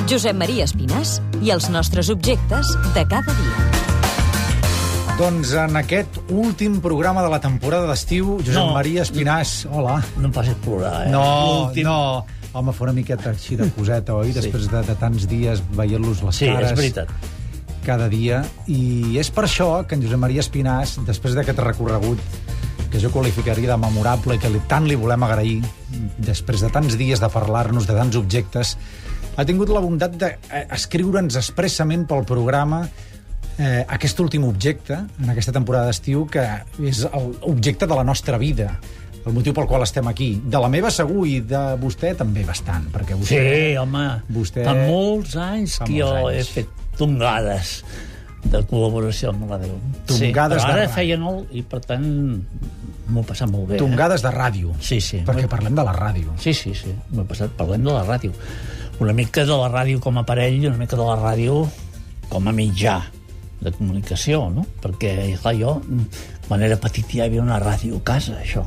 Josep Maria Espinàs i els nostres objectes de cada dia. Doncs en aquest últim programa de la temporada d'estiu, Josep Maria Espinàs, hola. No em facis plorar, eh? No. Home, fa una miqueta així de coseta, oi? Després de tants dies veient-los les cares. Sí, és veritat. Cada dia. I és per això que en Josep Maria Espinàs, després d'aquest recorregut que jo qualificaria de memorable i que tant li volem agrair, després de tants dies de parlar-nos de tants objectes, ha tingut la bondat d'escriure'ns expressament pel programa aquest últim objecte, en aquesta temporada d'estiu, que és l'objecte de la nostra vida, el motiu pel qual estem aquí. De la meva segur, i de vostè també bastant, perquè vostè... Sí, home, fa molts anys que jo he fet tongades de col·laboració amb la ràdio. Tongades però de ara ràdio. feia molt i, per tant, m'ho he passat molt bé. Tongades de ràdio. Sí. Perquè parlem de la ràdio. Sí, m'ho he passat, parlem de la ràdio. Una mica de la ràdio com a aparell i una mica de la ràdio com a mitjà de comunicació, no? Perquè, clar, jo, quan era petit ja hi havia una ràdio a casa, això.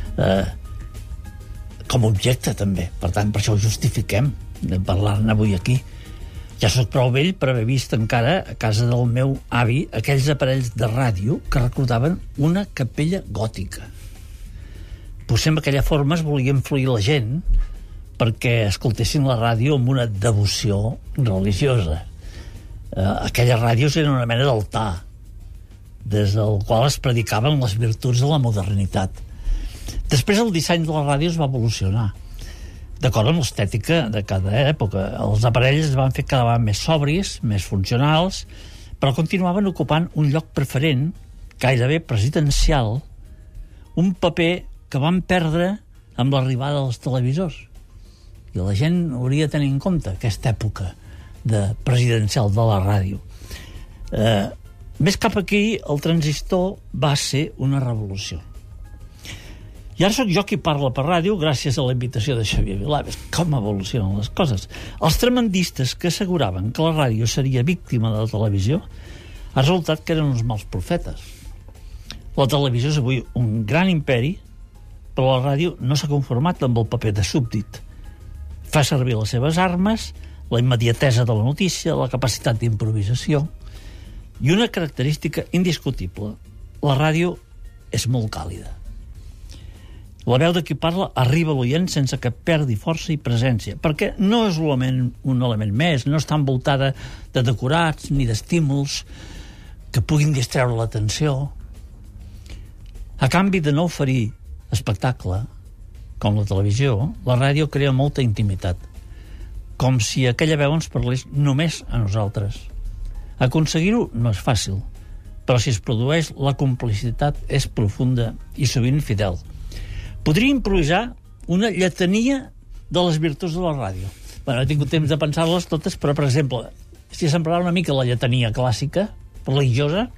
Com a objecte, també. Per tant, per això ho justifiquem, de parlar-ne avui aquí. Ja soc prou vell per haver vist encara a casa del meu avi aquells aparells de ràdio que recordaven una capella gòtica. Potser amb aquella forma es volia influir la gent perquè escoltessin la ràdio amb una devoció religiosa. Aquelles ràdios eren una mena d'altar des del qual es predicaven les virtuts de la modernitat. Després el disseny de la ràdio es va evolucionar d'acord amb l'estètica de cada època. Els aparells es van fer cada vegada més sobris, més funcionals, però continuaven ocupant un lloc preferent, gairebé presidencial, un paper que van perdre amb l'arribada dels televisors. I la gent hauria de tenir en compte aquesta època presidencial de la ràdio. Més cap aquí, el transistor va ser una revolució. I ara sóc jo qui parla per ràdio gràcies a la invitació de Xavier Vilà. Com evolucionen les coses. Els tremendistes que asseguraven que la ràdio seria víctima de la televisió ha resultat que eren uns mals profetes. La televisió és avui un gran imperi, però la ràdio no s'ha conformat amb el paper de súbdit. Fa servir les seves armes, la immediatesa de la notícia, la capacitat d'improvisació i una característica indiscutible: la ràdio és molt càlida. La veu de qui parla arriba a l'oient sense que perdi força i presència, perquè no és un element més, no està envoltada de decorats ni d'estímuls que puguin distreure l'atenció. A canvi de no oferir espectacle, com la televisió, la ràdio crea molta intimitat, com si aquella veu ens parlés només a nosaltres. Aconseguir-ho no és fàcil, però si es produeix, la complicitat és profunda i sovint fidel. Podria improvisar una lletania de les virtuts de la ràdio. Bé, no he tingut temps de pensar-les totes, però, per exemple, si semblarà una mica la lletania clàssica, religiosa,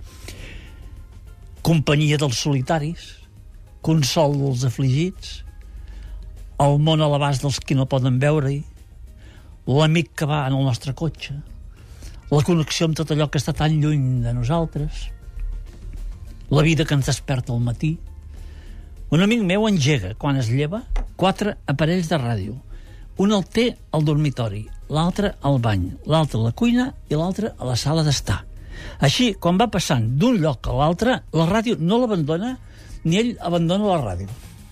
companyia dels solitaris, consol dels afligits, el món a l'abast dels qui no poden veure-hi, l'amic que va en el nostre cotxe, la connexió amb tot allò que està tan lluny de nosaltres, la vida que ens desperta al matí. Un amic meu engega, quan es lleva, 4 aparells de ràdio. Un el té al dormitori, l'altre al bany, l'altre a la cuina i l'altre a la sala d'estar. Així, quan va passant d'un lloc a l'altre, la ràdio no l'abandona ni ell abandona la ràdio.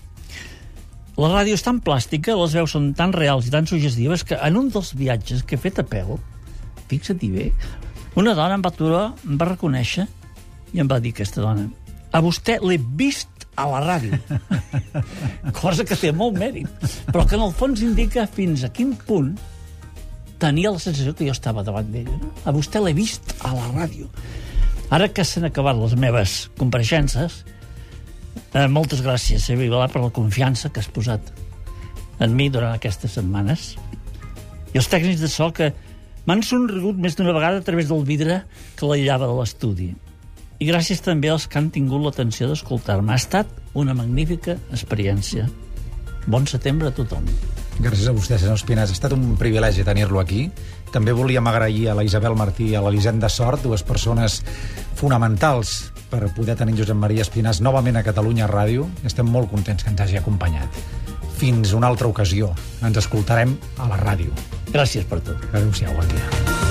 La ràdio és tan plàstica, les veus són tan reals i tan suggestives que en un dels viatges que he fet a peu, fixa-t'hi bé, una dona em va aturar, em va reconèixer i em va dir, aquesta dona: a vostè l'he vist a la ràdio. Cosa que té molt mèrit, però que en el fons indica fins a quin punt tenia la sensació que jo estava davant d'ella. No? A vostè l'he vist a la ràdio. Ara que s'han acabat les meves compareixences, moltes gràcies, Xavier Vilà, per la confiança que has posat en mi durant aquestes setmanes. I els tècnics de so que m'han somrigut més d'una vegada a través del vidre que l'aïllava de l'estudi. I gràcies també als que han tingut l'atenció d'escoltar-me. Ha estat una magnífica experiència. Bon setembre a tothom. Gràcies a vostè, senyor Espinàs. Ha estat un privilegi tenir-lo aquí. També volíem agrair a la Isabel Martí i a l'Elisenda Sort, dues persones fonamentals per poder tenir Josep Maria Espinàs novament a Catalunya Ràdio. Estem molt contents que ens hagi acompanyat. fins una altra ocasió. Ens escoltarem a la ràdio. Gràcies per tot. Adéu-siau, bon dia.